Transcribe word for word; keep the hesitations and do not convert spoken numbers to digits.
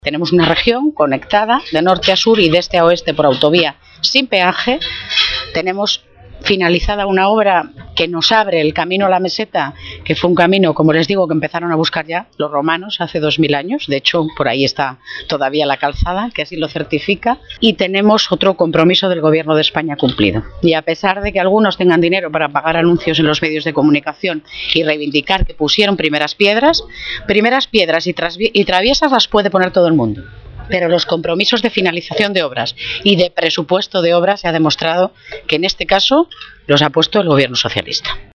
Tenemos una región conectada de norte a sur y de este a oeste por autovía sin peaje. Tenemos finalizada una obra que nos abre el camino a la meseta, que fue un camino, como les digo, que empezaron a buscar ya los romanos hace dos mil años. De hecho, por ahí está todavía la calzada, que así lo certifica. Y tenemos otro compromiso del Gobierno de España cumplido. Y a pesar de que algunos tengan dinero para pagar anuncios en los medios de comunicación y reivindicar que pusieron primeras piedras, primeras piedras y, y traviesas las puede poner todo el mundo. Pero los compromisos de finalización de obras y de presupuesto de obras se ha demostrado que en este caso los ha puesto el Gobierno socialista.